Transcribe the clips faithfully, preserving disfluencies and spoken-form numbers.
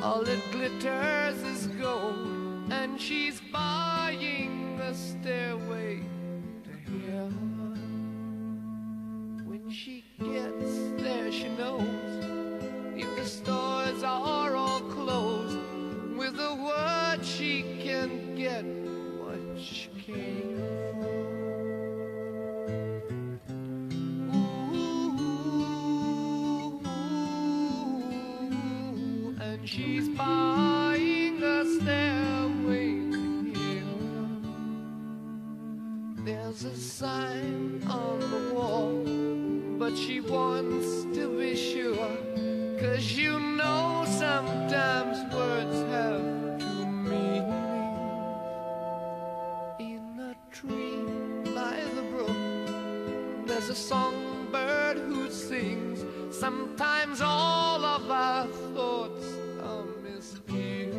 All that glitters is gold, and she's buying a stairway to heaven. When she gets there, she knows if the stores are all closed, with a word she can get what she came for. Ooh, and she's buying a stairway here. There's a sign on the wall, but she wants to be sure, 'cause you know sometimes words have two meanings. In a tree by the brook, there's a songbird who sings. Sometimes all of our thoughts are misgiven.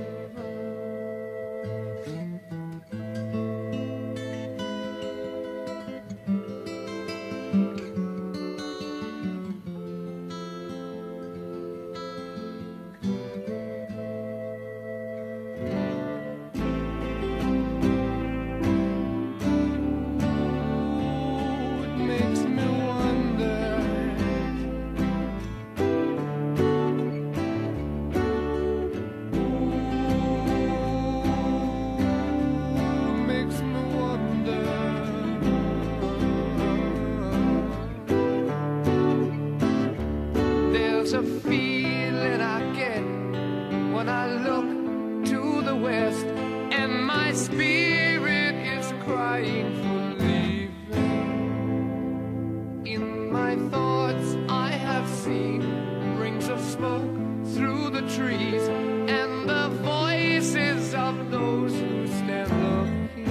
There's a feeling I get when I look to the west, and my spirit is crying for leaving. In my thoughts I have seen rings of smoke through the trees, and the voices of those who stand looking.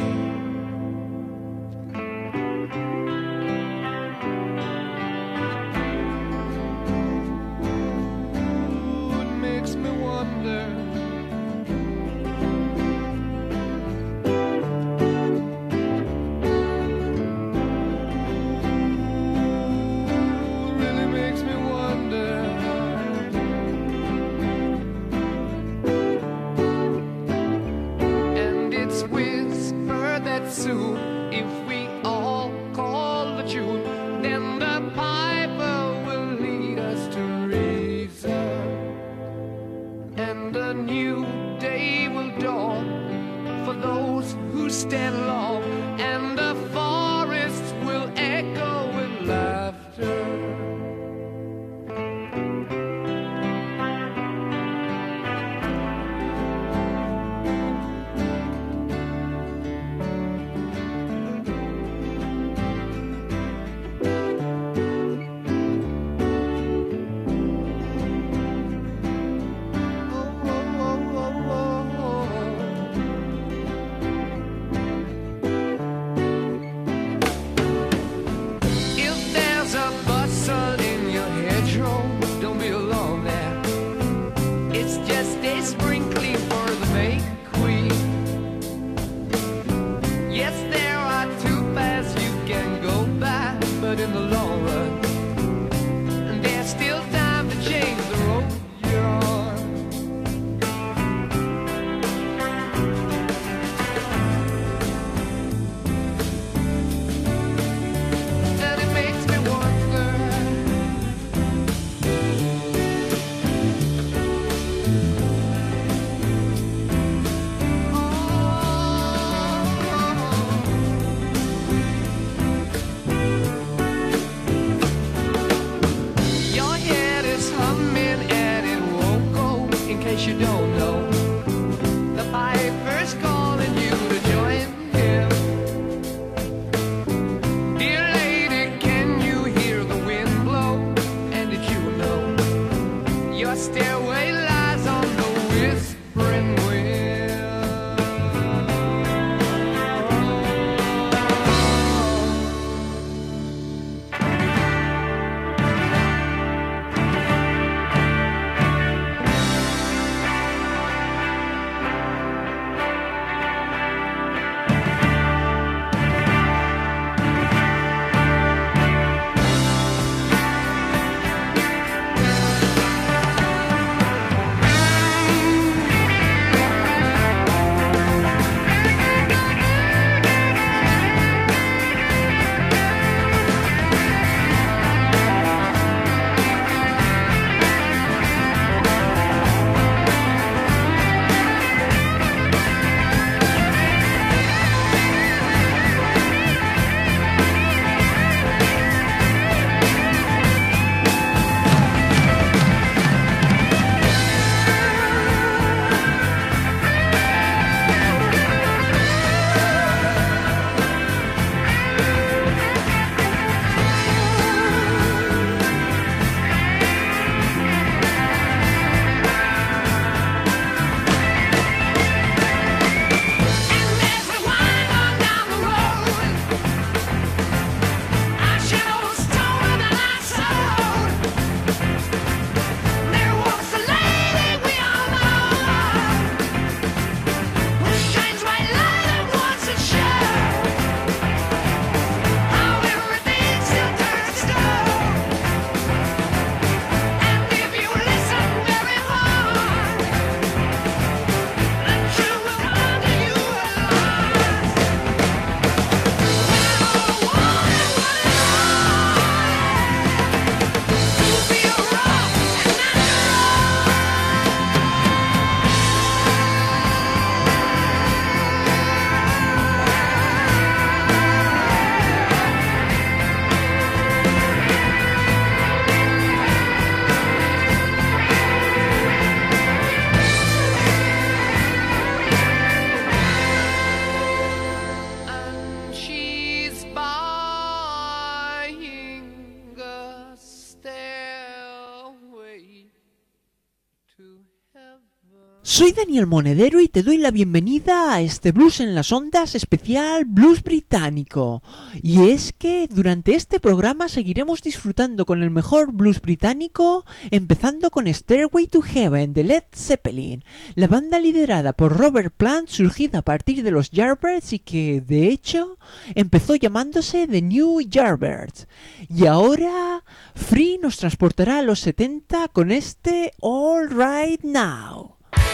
Soon, if we all call the tune, then the piper will lead us to reason, and a new day will dawn for those who stand long, and the forests will echo with laughter. Soy Daniel Monedero y te doy la bienvenida a este Blues en las Ondas especial Blues británico. Y es que durante este programa seguiremos disfrutando con el mejor blues británico, empezando con Stairway to Heaven de Led Zeppelin, la banda liderada por Robert Plant, surgida a partir de los Yardbirds y que, de hecho, empezó llamándose The New Yardbirds. Y ahora, Free nos transportará a los setenta con este All Right Now.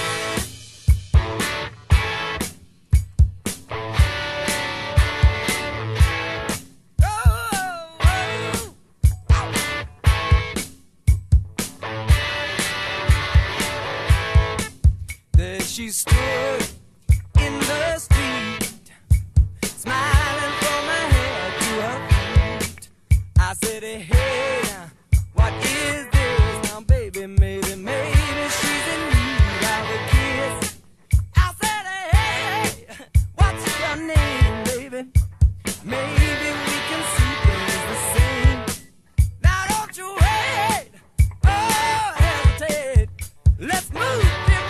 She stood in the street, smiling from her head to her feet. I said, hey, what is this? Now, baby, maybe, maybe she's in need of a kiss. I said, hey, what's your name, baby? Maybe we can see things the same. Now, don't you wait, oh, hesitate. Let's move.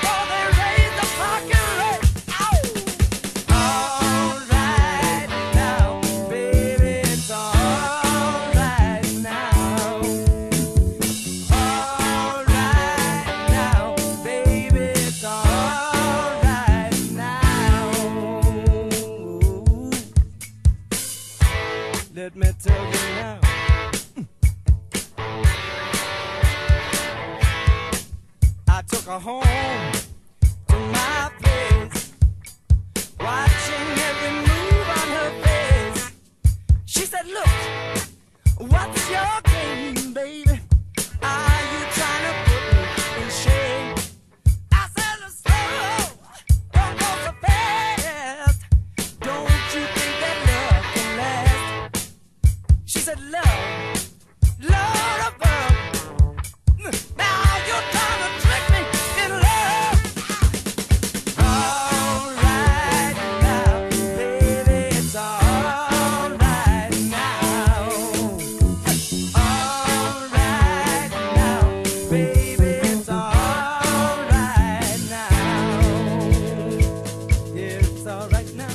Let me tell you now. I took her home to my place, watching every move on her face. She said, look, what's your game, baby? Are you trying to put me in shame? I said, slow, don't go so fast. Don't you think that love can last? She said, love, love of love. Now you're trying to trick me in love. All right now, baby, it's all right now. All right now, baby, it's all right now. Yeah, it's all right now.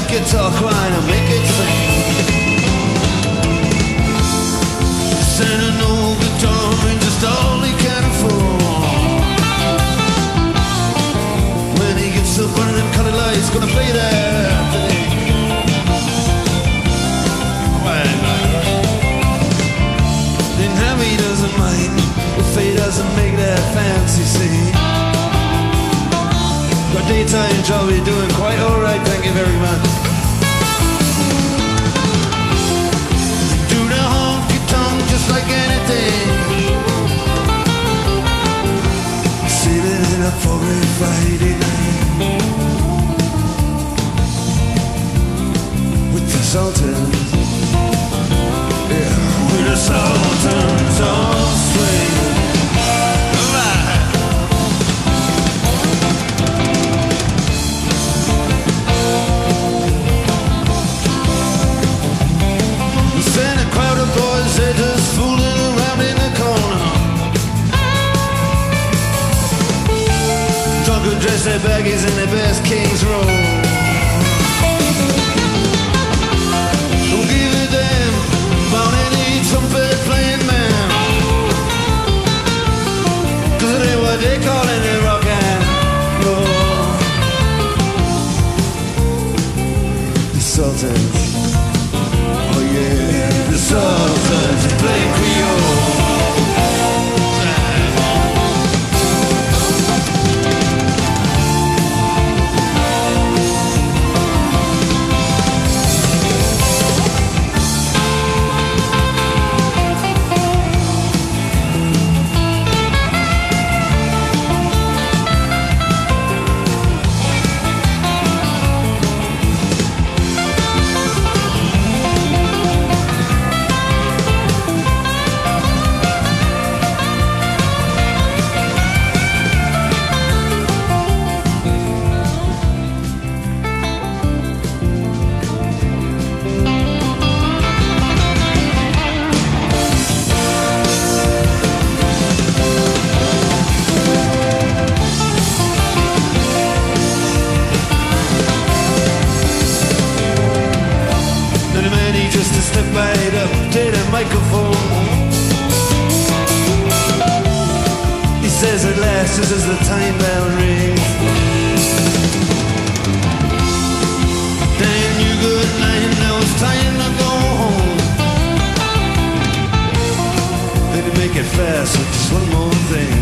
make it talk, why not make it sing? Send an old guitar and just all he can afford. When he gets up under them colored lights, gonna play that thing. Why not? Then Harry doesn't mind if he doesn't make that fancy scene. Got daytime job, you're doing quite alright, thank you very much. Do the honky tonk just like anything. Saving it up for a Friday night with the Sultans. Yeah, with the Sultans on swing. And a crowd of boys, they're just fooling around in the corner. Drunken dress their baggies in their best King's Row. Don't give a damn about any trumpet playing man, 'cause it ain't what they callin' it rock and roll. The Sultans, oh yeah, the Sultans play Creole. Just to step right up to the microphone, he says at last, just as the time bell rings, "Dan, you good night, now it's time to go home." Then you make it fast with just one more thing.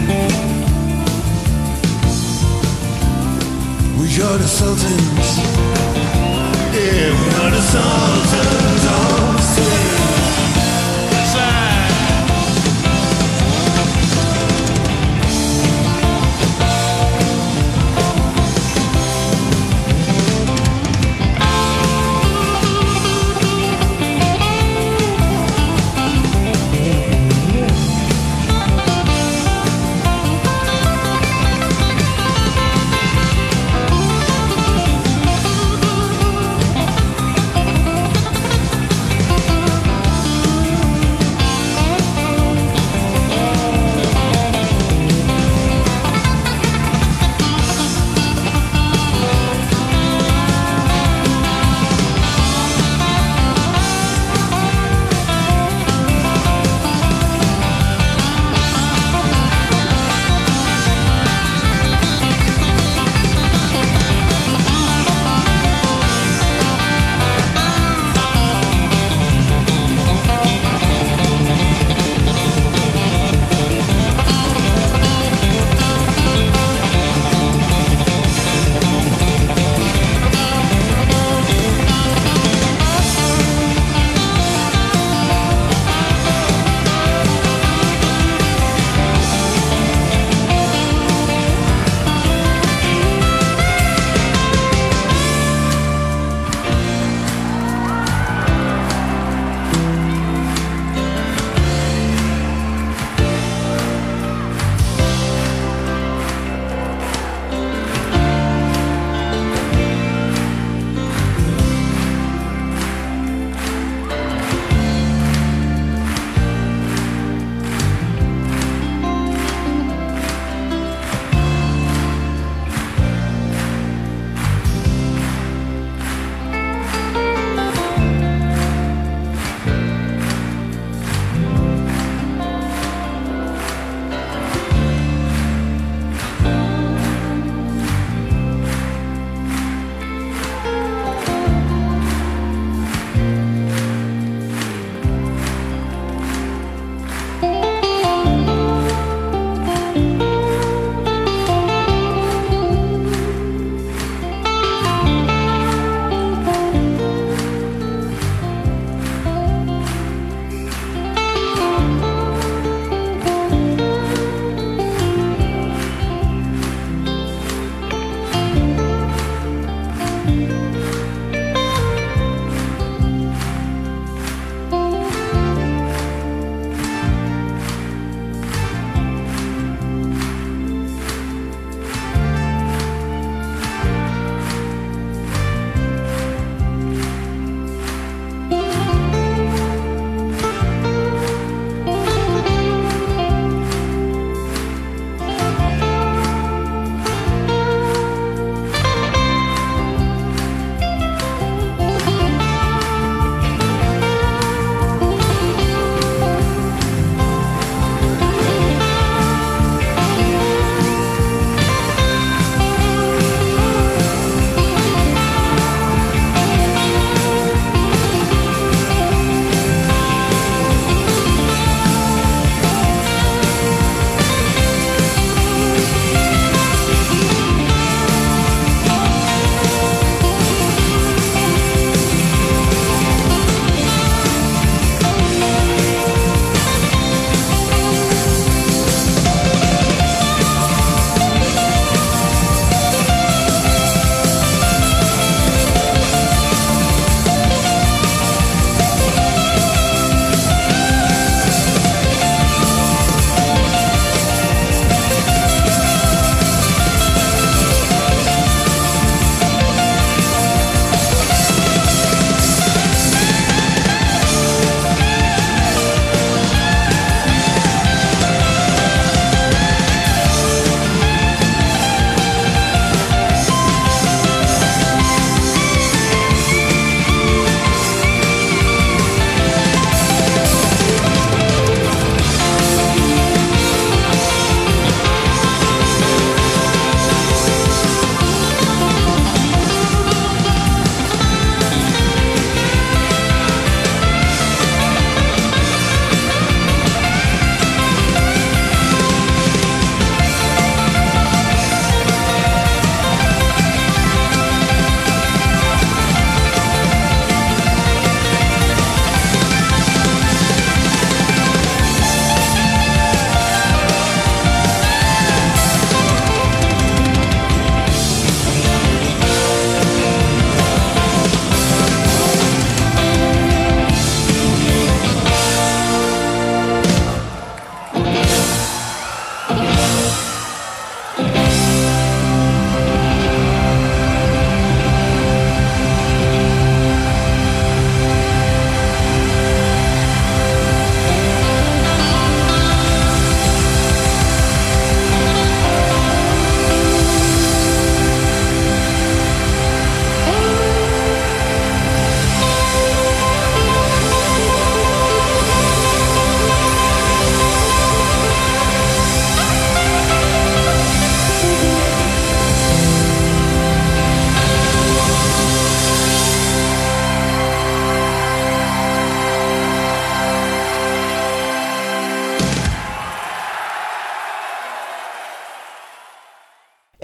We are the Sultans. Yeah, we are the Sultans on swing. That's right.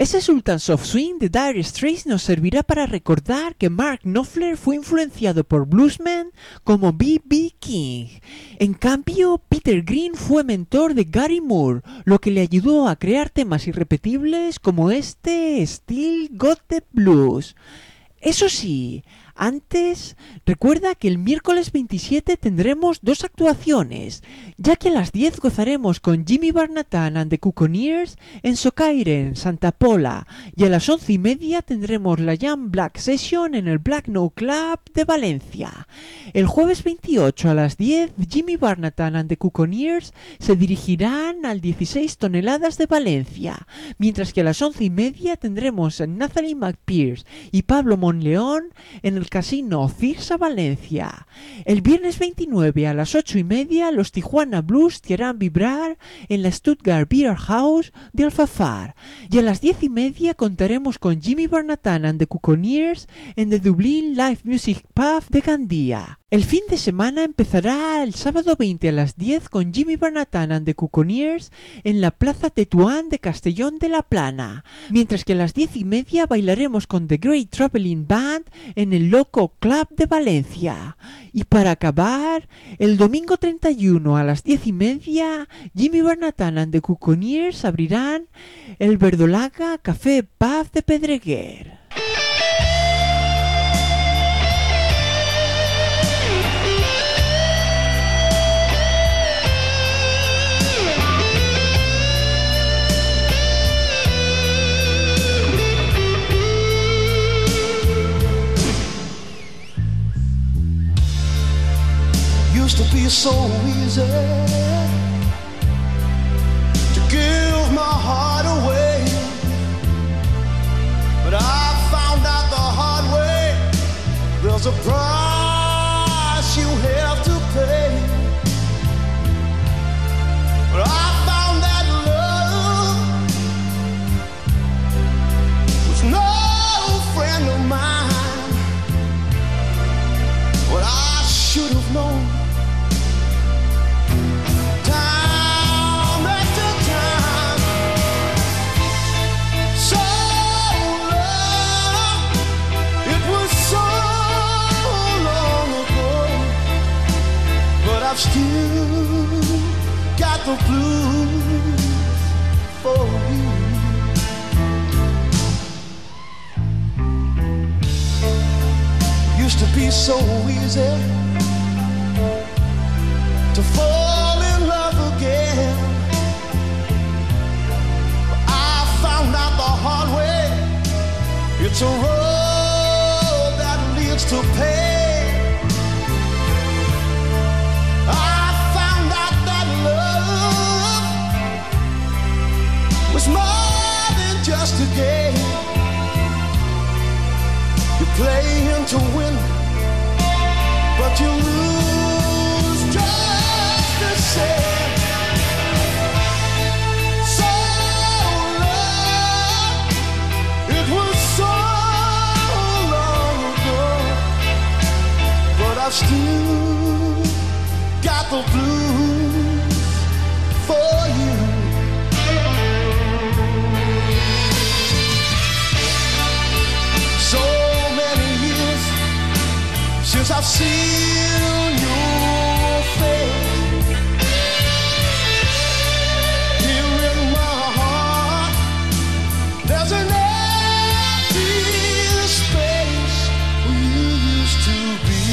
Ese Sultans of Swing de Dire Straits nos servirá para recordar que Mark Knopfler fue influenciado por bluesmen como B B King. En cambio, Peter Green fue mentor de Gary Moore, lo que le ayudó a crear temas irrepetibles como este Still Got the Blues. Eso sí, antes, recuerda que el miércoles veintisiete tendremos dos actuaciones, ya que a las diez gozaremos con Jimmy Barnatan and the Cuckoneers en Socairen, Santa Pola, y a las once y media tendremos la Jam Black Session en el Black No Club de Valencia. El jueves veintiocho a las diez, Jimmy Barnatan and the Cuckoneers se dirigirán al dieciséis toneladas de Valencia, mientras que a las once y media tendremos a Nathalie McPearce y Pablo Monleón en el Casino Cirsa Valencia. El viernes veintinueve a las ocho y media los Tijuana Blues te harán vibrar en la Stuttgart Beer House de Alfafar, y a las diez y media contaremos con Jimmy Barnatan and the Cuckoneers en The Dublin Live Music Pub de Gandía. El fin de semana empezará el sábado veinte a las diez con Jimmy Barnatan and the Cuckoneers en la Plaza Tetuán de Castellón de la Plana, mientras que a las diez y media bailaremos con The Great Traveling Band en el Loco Club de Valencia. Y para acabar, el domingo treinta y uno a las diez y media, Jimmy Barnatan and the Cuckoneers abrirán el Verdolaga Café Pub de Pedreguer. Used to be so easy to give my heart away, but I found out the hard way there's a price you have to pay. But I found that love was no friend of mine. What I should have known I've still got the blues for you. Used to be so easy to fall in love again, but I found out the hard way it's a road that leads to pain. More than just a game. You play to win, but you lose just the same. So long, it was so long ago, but I've still got the blues for you. Since I've seen your face here in my heart, there's an empty space where you used to be.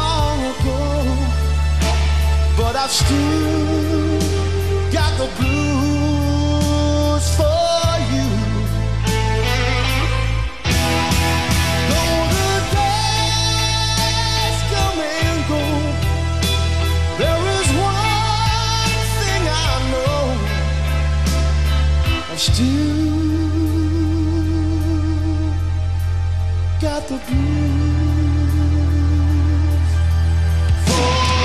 I've still got the blues got the blues for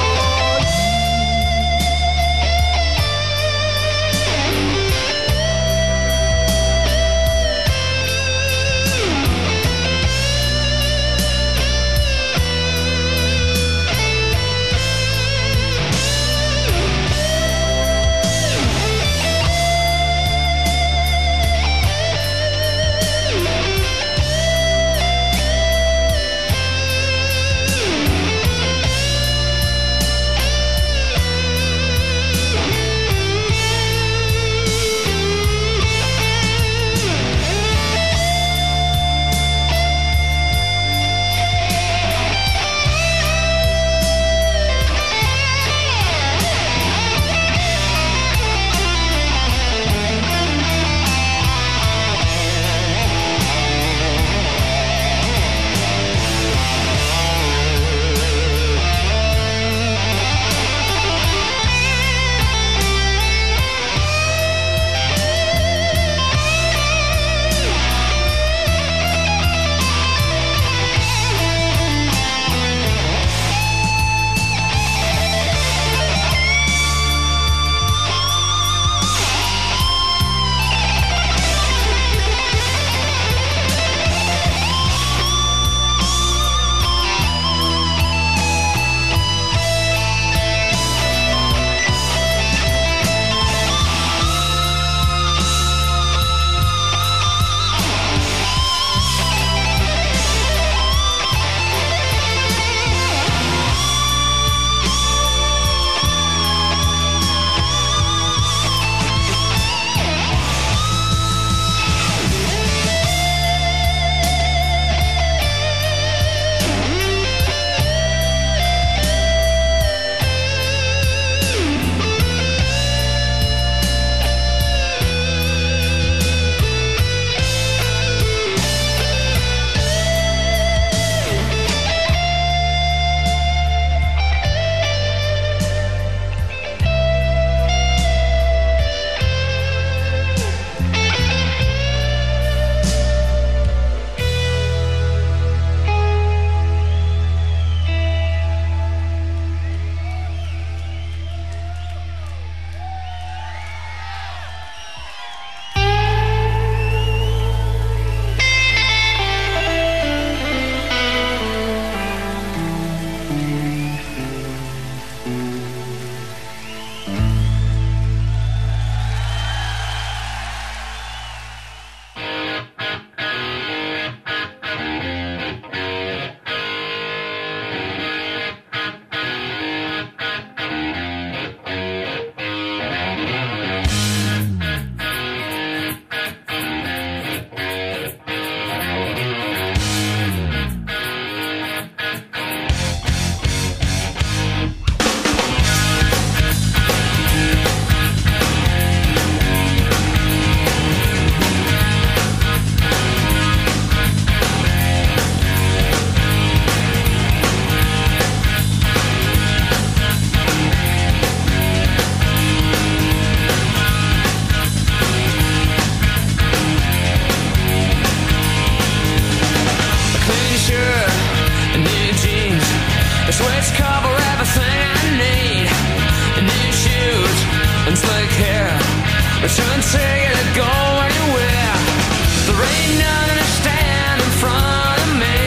shouldn't take it to go anywhere. There ain't nothing to stand in front of me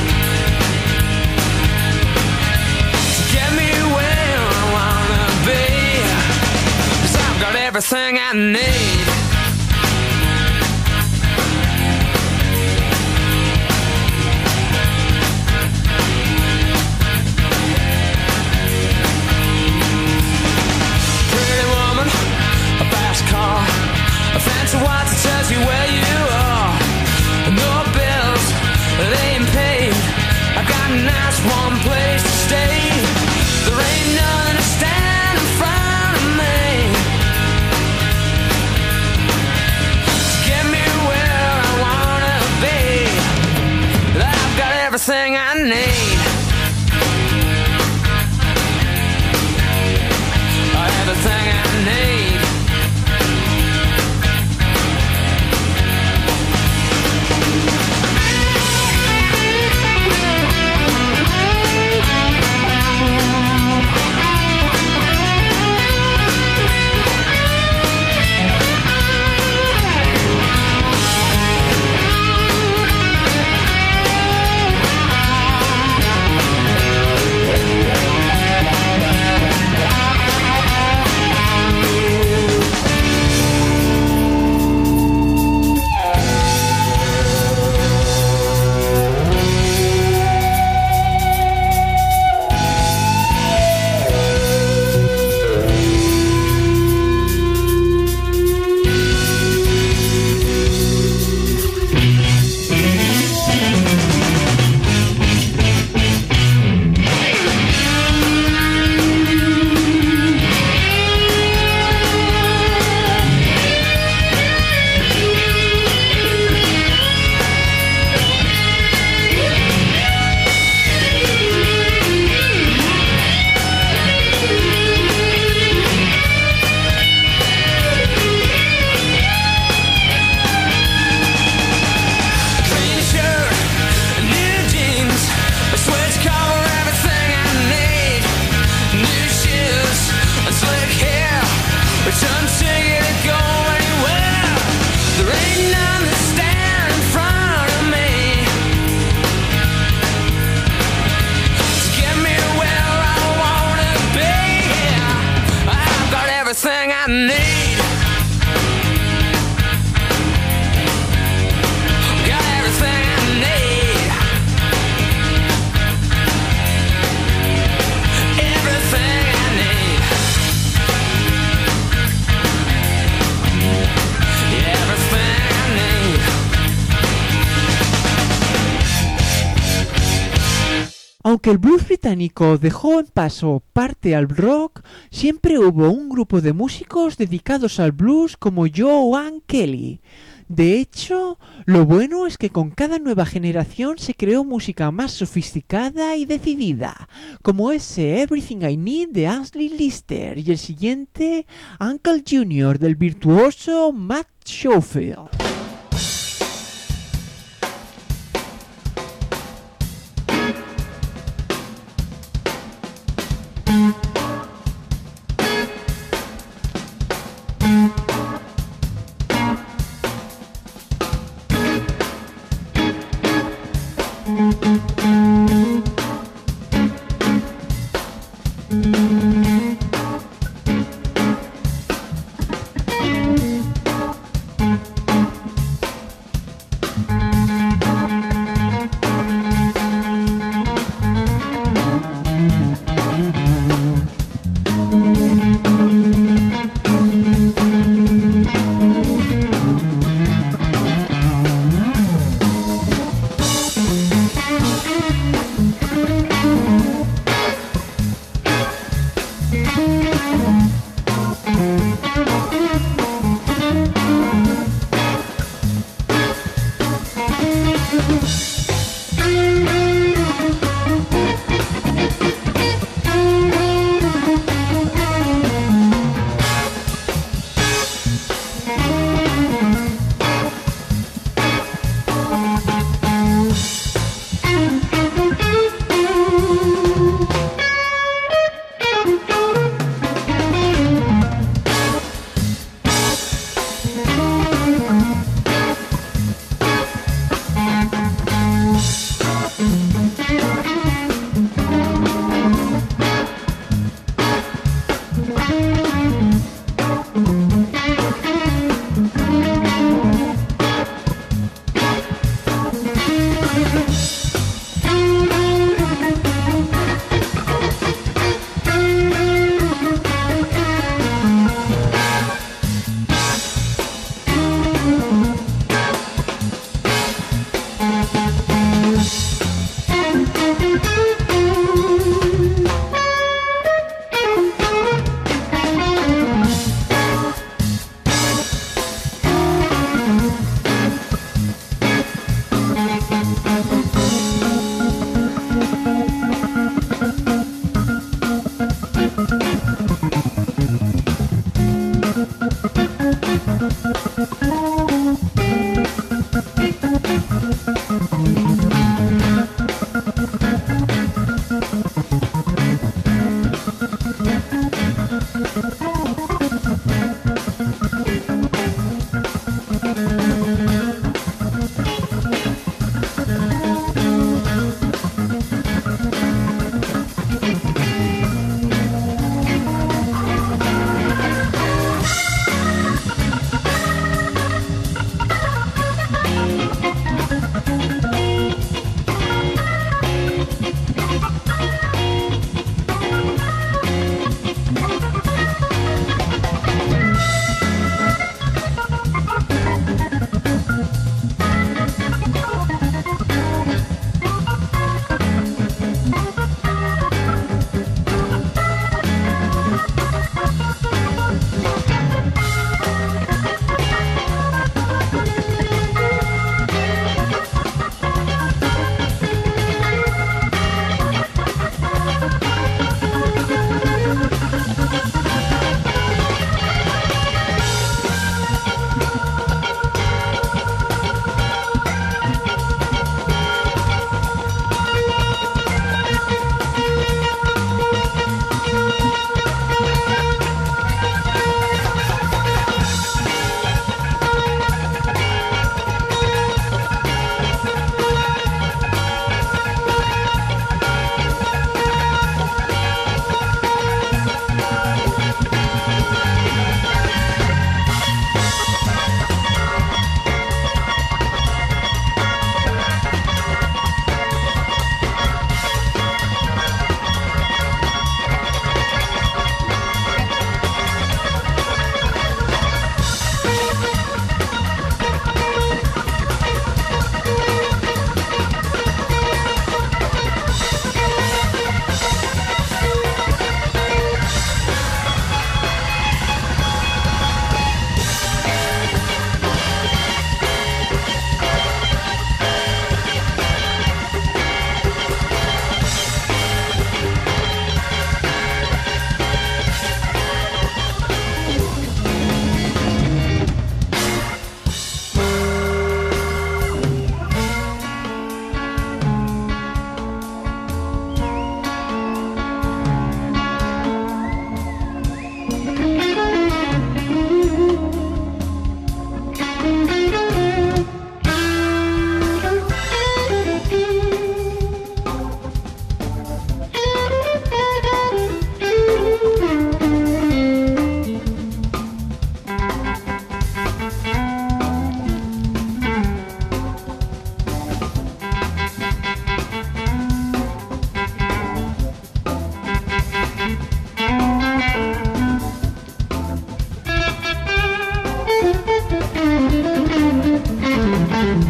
to get me where I wanna be, 'cause I've got everything I need. Car, a fancy watch that tells you where you are. No bills, they ain't paid. I got a nice warm place to stay. There ain't nothing to stand in front of me to get me where I wanna be. I've got everything I need. Everything I need. Aunque el blues británico dejó en paso parte al rock, siempre hubo un grupo de músicos dedicados al blues como Joan Kelly. De hecho, lo bueno es que con cada nueva generación se creó música más sofisticada y decidida, como ese Everything I Need de Ashley Lister y el siguiente Uncle Junior del virtuoso Matt Schofield.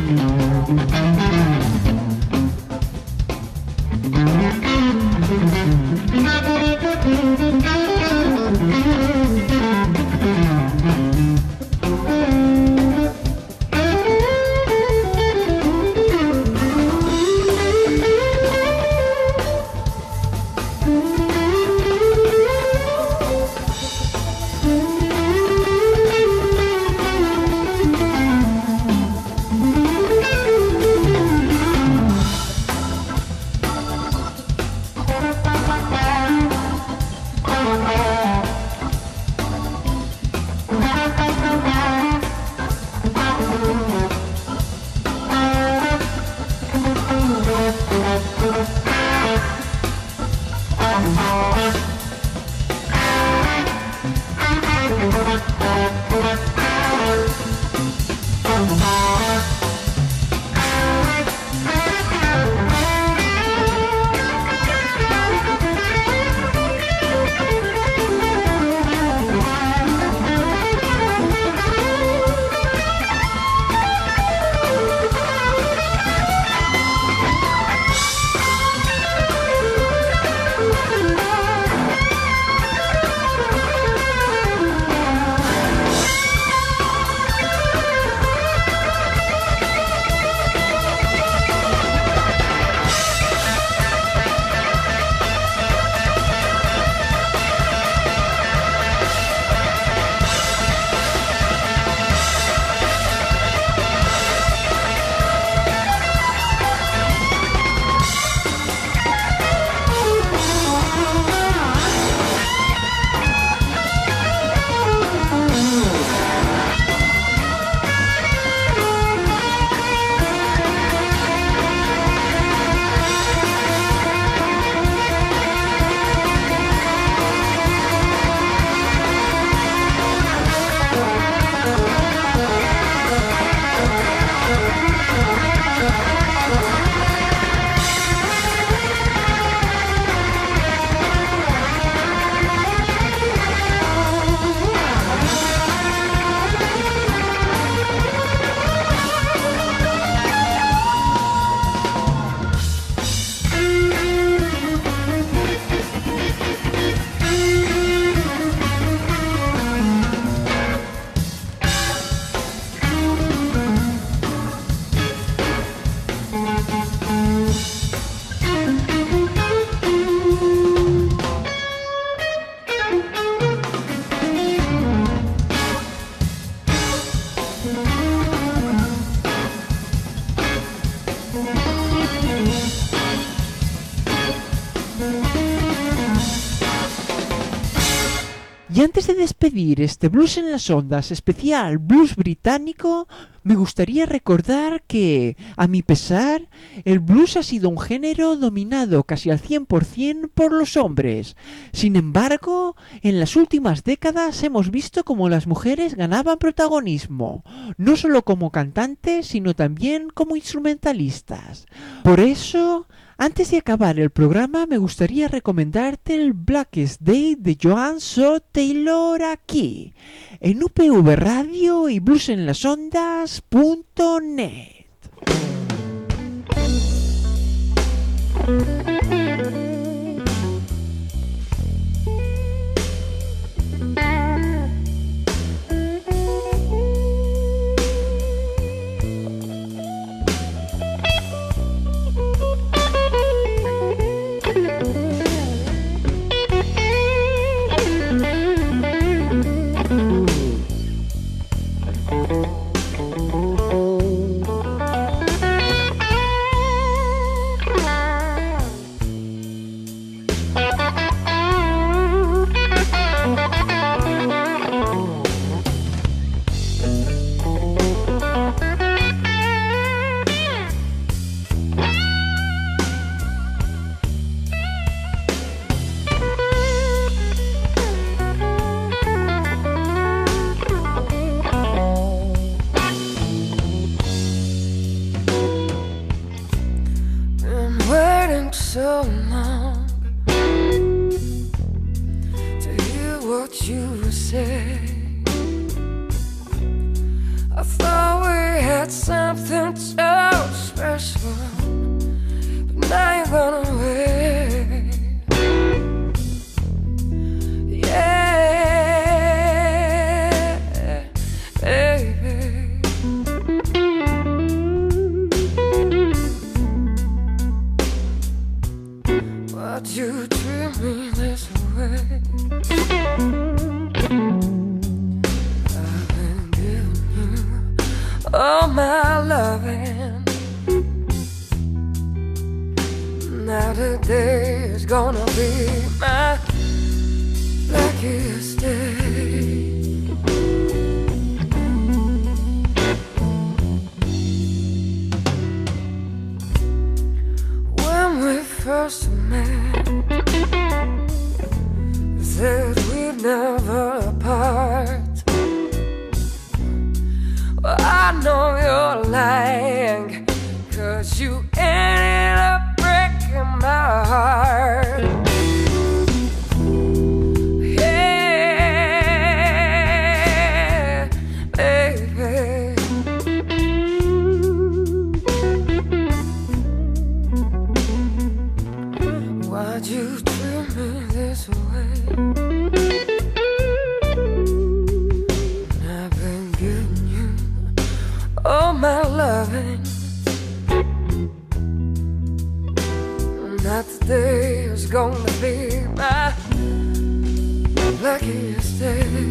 Y antes de despedir este Blues en las Ondas especial Blues británico, me gustaría recordar que, a mi pesar, el blues ha sido un género dominado casi al cien por ciento por los hombres. Sin embargo, en las últimas décadas hemos visto cómo las mujeres ganaban protagonismo, no solo como cantantes, sino también como instrumentalistas. Por eso, antes de acabar el programa, me gustaría recomendarte el Blackest Day de Joan So Taylor aquí, en U P V Radio y blues en las ondas punto net. So long to hear what you say. I thought we had something so special, but now you're gone away. Yeah, baby. Why'd you treat me this way? I've been giving you all my loving. Now today is gonna be my luckiest day. When we first met, you said we'd never apart. Well, I know you're lying, 'cause you ended up breaking my heart. Yeah, baby. Why'd you treat me this way? I've been giving you all my loving. Not today is gonna be my luckiest day.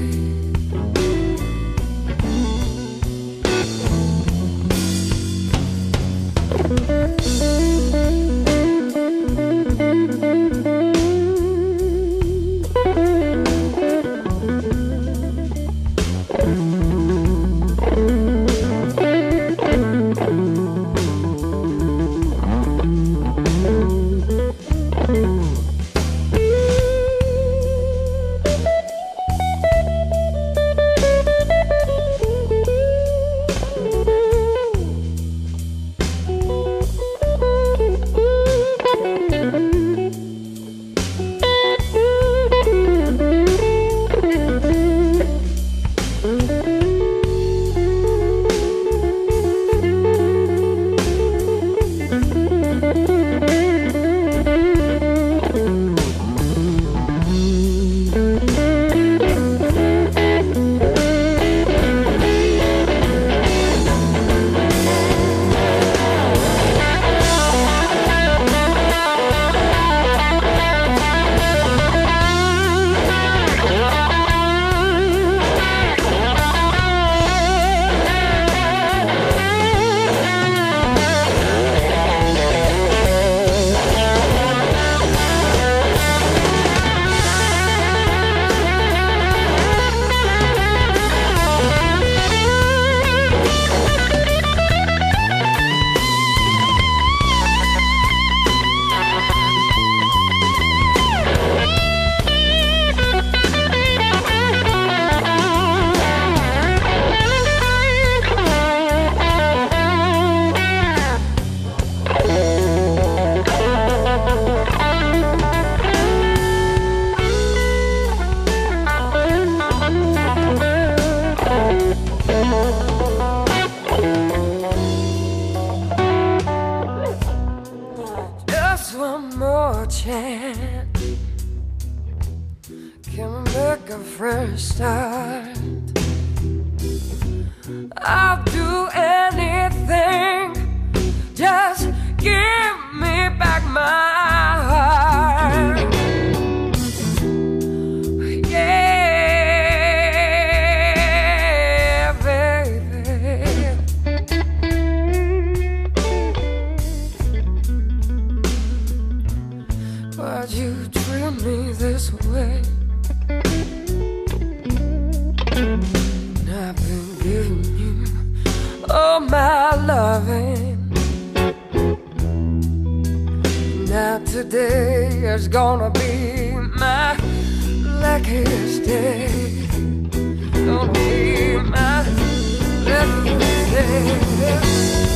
Just one more chance, can we make a fresh start? I'll do anything, just give me back my heart. Yeah, baby. Why'd you treat me this way? I've been giving you all my loving. Now today is gonna be my luckiest day. Gonna be my luckiest day.